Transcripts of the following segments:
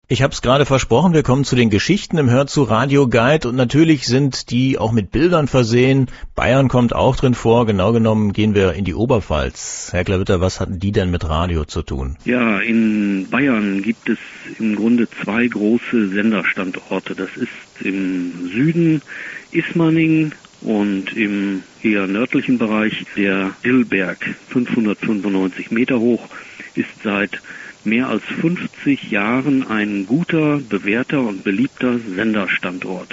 Ich habe es gerade versprochen, wir kommen zu den Geschichten im Hör zu Radio Guide und natürlich sind die auch mit Bildern versehen. Bayern kommt auch drin vor, genau genommen gehen wir in die Oberpfalz. Herr Klavitter, was hatten die denn mit Radio zu tun? Ja, in Bayern gibt es im Grunde zwei große Senderstandorte. Das ist im Süden Ismaning und im eher nördlichen Bereich der Dillberg, 595 Meter hoch, ist seit mehr als 50 Jahren ein guter, bewährter und beliebter Senderstandort.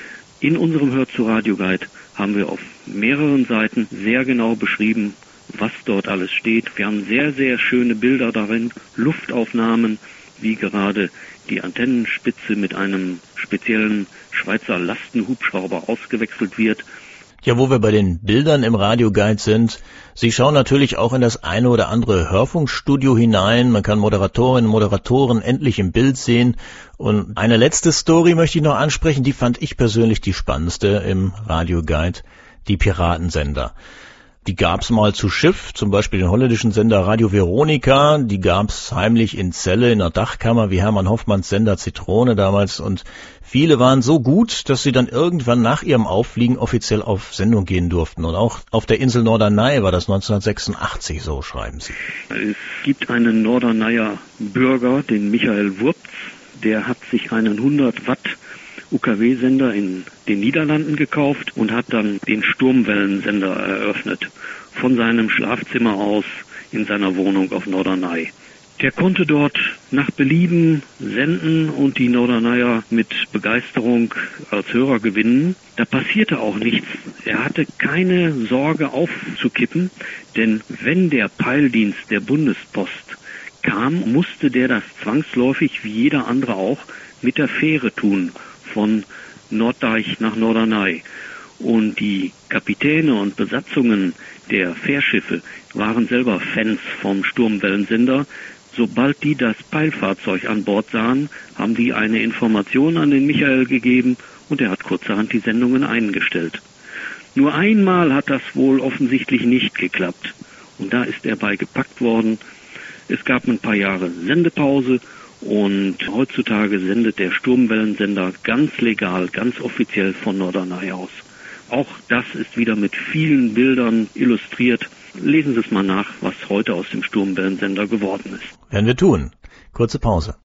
In unserem Hör zu Radio Guide haben wir auf mehreren Seiten sehr genau beschrieben, was dort alles steht. Wir haben sehr, sehr schöne Bilder darin, Luftaufnahmen, wie gerade die Antennenspitze mit einem speziellen Schweizer Lastenhubschrauber ausgewechselt wird. Ja, wo wir bei den Bildern im Radioguide sind, Sie schauen natürlich auch in das eine oder andere Hörfunkstudio hinein. Man kann Moderatorinnen und Moderatoren endlich im Bild sehen. Und eine letzte Story möchte ich noch ansprechen, die fand ich persönlich die spannendste im Radioguide, die Piratensender. Die gab's mal zu Schiff, zum Beispiel den holländischen Sender Radio Veronica, die gab's heimlich in Celle in der Dachkammer, wie Hermann Hoffmanns Sender Zitrone damals, und viele waren so gut, dass sie dann irgendwann nach ihrem Auffliegen offiziell auf Sendung gehen durften. Und auch auf der Insel Norderney war das 1986 so, schreiben sie. Es gibt einen Norderneyer Bürger, den Michael Wurz, der hat sich einen 100 Watt UKW-Sender in den Niederlanden gekauft und hat dann den Sturmwellensender eröffnet, von seinem Schlafzimmer aus in seiner Wohnung auf Norderney. Der konnte dort nach Belieben senden und die Norderneyer mit Begeisterung als Hörer gewinnen. Da passierte auch nichts. Er hatte keine Sorge aufzukippen, denn wenn der Peildienst der Bundespost kam, musste der das zwangsläufig, wie jeder andere auch, mit der Fähre tun, von Norddeich nach Norderney. Und die Kapitäne und Besatzungen der Fährschiffe waren selber Fans vom Sturmwellensender. Sobald die das Peilfahrzeug an Bord sahen, haben die eine Information an den Michael gegeben und er hat kurzerhand die Sendungen eingestellt. Nur einmal hat das wohl offensichtlich nicht geklappt und da ist er bei gepackt worden. Es gab ein paar Jahre Sendepause und heutzutage sendet der Sturmwellensender ganz legal, ganz offiziell von Norderney aus. Auch das ist wieder mit vielen Bildern illustriert. Lesen Sie es mal nach, was heute aus dem Sturmwellensender geworden ist. Werden wir tun. Kurze Pause.